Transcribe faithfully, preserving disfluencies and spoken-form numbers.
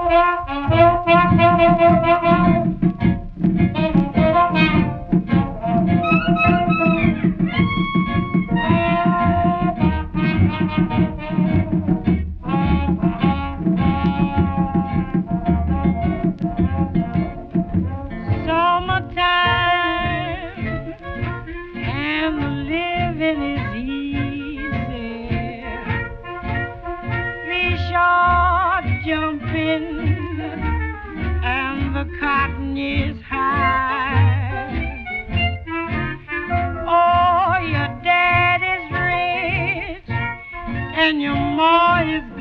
And the cotton is high. Oh, your dad is rich and your ma is